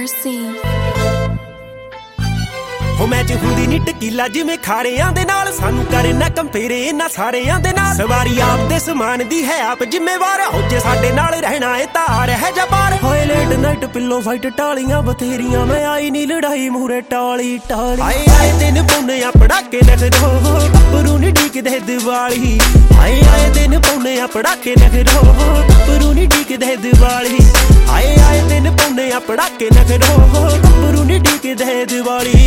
mercy. ਹੋ match ਹੁੰਦੀ ਨੀ ਟਕੀਲਾ ਜਿਵੇਂ ਖਾਰਿਆਂ ਦੇ ਨਾਲ ਸਾਨੂੰ ਕਰੇ ਨਾ ਕੰਪੇਰੇ ਇਹਨਾਂ ਸਾਰਿਆਂ ਦੇ ਨਾਲ ਸਵਾਰੀ ਆਪ ਦੇ ਸਮਾਨ ਦੀ ਹੈ ਆਪ ਜ਼ਿੰਮੇਵਾਰ ਹੋ ਜੇ ਸਾਡੇ ਨਾਲ ਰਹਿਣਾ ਏ ਤਾਰ ਹੈ ਜਾਂ ਪਾਰ ਹੋਏ ਲੇਟ ਨਾਈਟ ਪਿੱਲੋ ਫਾਈਟ ਟਾਲੀਆਂ ਬਥੇਰੀਆਂ ਮੈਂ ਆਈ ਨੀ ਲੜਾਈ ਮੂਰੇ ਟਾਲੀ ਟਾਲੀ ਆਏ ਆਏ ਦਿਨ ਪੌਨੇ ਆ ਪੜਾਕੇ ਨਖਰੋ ਗੱਭਰੂ ਨੀ ਡੀਕਦੇ ਦੀਵਾਲੀ ਆਏ ਆਏ ਦਿਨ ਪੌਨੇ ਆ ਪੜਾਕੇ ਨਖਰੋ ਗੱਭਰੂ ਨੀ ਡੀਕਦੇ ਦੀਵਾਲੀ ਆਏ ਆਏ ਦਿਨ ਪੌਨੇ ਆ ਪੜਾਕੇ ਨਖਰੋ ਗੱਭਰੂ ਨੀ ਡੀਕਦੇ ਦੀਵਾਲੀ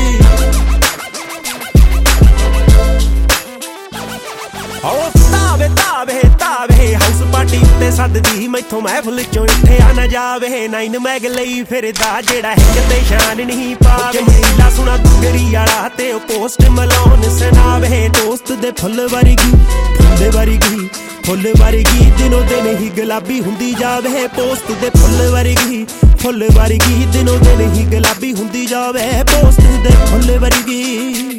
ਹੋ ਤਾਵੇ ਤਾਵੇ ਤਾਵੇ ਹਾਊਸ ਪਾਰਟੀ ਉੱਤੇ ਸੱਦਦੀ ਮੈਥੋਂ ਮਹਿਫਲ ਚੋਂ ਉੱਠਿਆ ਨਾ ਜਾਵੇ ਨਾਈਨ ਮੈਗ ਲਈ ਫਿਰਦਾ ਜਿਹੜਾ ਹੈ ਕਿਤੇ ਸ਼ਾਨ ਨਹੀਂ ਪਾਵੇ ਹੀਲਾ ਸੁਣਾ ਦੁਗਰੀ ਵਾਲਾ ਤੇ ਉਹ ਪੋਸਟ ਮਲਾਉਣ ਸੁਣਾਵੇ ਦੋਸਤ ਦੇ ਫੁੱਲ ਵਰਗੀ ਫੁੱਲ ਵਰਗੀ ਦਿਨੋਂ ਦਿਨ ਹੀ ਗੁਲਾਬੀ ਹੁੰਦੀ ਜਾਵੇ ਪੋਸਟ ਦੇ ਫੁੱਲ ਵਰਗੀ ਦਿਨੋਂ ਦਿਨ ਹੀ ਗੁਲਾਬੀ ਹੁੰਦੀ ਜਾਵੇ ਪੋਸਟ ਦੇ ਫੁੱਲ ਵਰਗੀ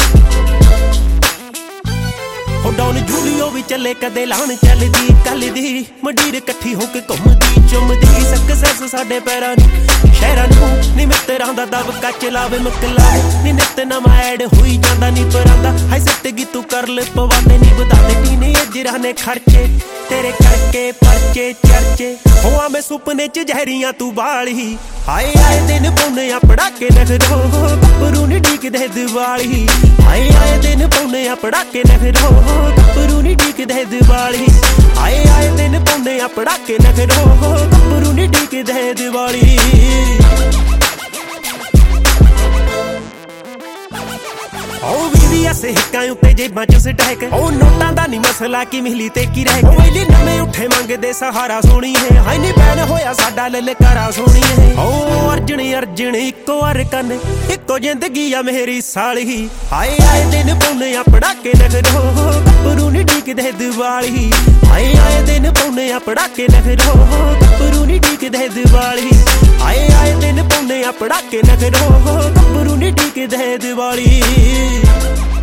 ਹੋ ਡਾਊਨ ਜੂਲੀਓ ਵੀ ਚੱਲੇ ਕਦੇ ਲਾਣ ਚੱਲਦੀ ਕੱਲਦੀ ਮੰਡੀਰ ਇਕੱਠੀ ਹੋ ਕੇ ਘੁੰਮਦੀ ਚੁੰਮਦੀ ਸਕਸੈਸ ਸਾਡੇ ਪੈਰਾਂ ਨੂੰ ਸ਼ਹਿਰਾਂ ਨੂੰ ਨੀ ਮਿੱਤਰਾਂ ਦਾ ਦਬਕਾ ਚਲਾਵੇ ਮਕਲਾ ਨੀ ਨਿੱਤ ਨਵਾਂ ਐਡ ਹੋਈ ਜਾਂਦਾ ਨੀ ਪਰਾਂਦਾ ਹਾਈ ਸਿੱਟ ਗੀ ਤੂੰ ਕਰ ਲੈ ਪਵਾਦੇ ਨੀ ਵਧਾਦੇ ਟੀਨੇ ਅਜਰਾਂ ਨੇ ਖਰਚੇ ਤੇਰੇ ਕਰਕੇ ਪਰਚੇ ਚਰਚੇ ਹੋਆ ਮੈਂ ਸੁਪਨੇ ਚ ਜ਼ਹਿਰੀਆਂ ਤੂੰ ਬਾਲੀ ਆਏ ਆਏ ਦਿਨ ਪੌਨੇ ਆ ਪੜਾਕੇ ਨਖਰੋ ਗੱਭਰੂ ਨੀ ਡੀਕਦੇ ਦੀਵਾਲੀ ਆਏ ਆਏ ਦਿਨ ਪੌਨੇ ਆ ਪੜਾਕੇ ਨਖਰੋ ਗੱਭਰੂ ਨੀ ਡੀਕਦੇ ਦੀਵਾਲੀ ਆਏ ਆਏ ਦਿਨ ਪੌਨੇ ਆ ਪੜਾਕੇ ਨਖਰੋ ਗੱਭਰੂ ਨੀ ਡੀਕਦੇ ਦੀਵਾਲੀ ਉਹ VVS ਹਿੱਕਾਂ ਉੱਤੇ ਜੇਬਾਂ ਚ ਸਟੈਕ ਉਹ ਨੋਟਾਂ ਦਾ ਨੀ ਮਸਲਾ ਕੀ ਮਿਲੀ ਤੇ ਕੀ ਰਹਿ ਗਿਆ ਵੇਲੇ ਨਵੇਂ ਉੱਠੇ ਮੰਗਦੇ ਸਹਾਰਾ ਸੋਣੀ ਹੈ ਹਾਈ ਨੀ ਬੈਨ ਹੋਇਆ ਸਾਡਾ ਲਲਕਾਰਾ ਸੋਣੀ ਹੈ ਉਹ ਅਰਜਣ ਇੱਕੋ ਅਰਕਨ ਇੱਕੋ ਜ਼ਿੰਦਗੀ ਆ ਮੇਰੀ ਸਾਲੀ ਆਏ ਆਏ ਦਿਨ ਪੌਨੇ ਆ ਪੜਾਕੇ ਨਖਰੋ ਗੱਭਰੂ ਨੀ ਡੀਕਦੇ ਦੀਵਾਲੀ ਆਏ ਆਏ ਦਿਨ ਪੌਨੇ ਆ ਪੜਾਕੇ ਨਖਰੋ ਗੱਭਰੂ ਨੀ ਡੀਕਦੇ ਦੀਵਾਲੀ ਆਏ ਆਏ ਦਿਨ ਪੌਨੇ ਆ ਪੜਾਕੇ ਨਖਰੋ ਗੱਭਰੂ ਨੀ ਡੀਕਦੇ ਦੀਵਾਲੀ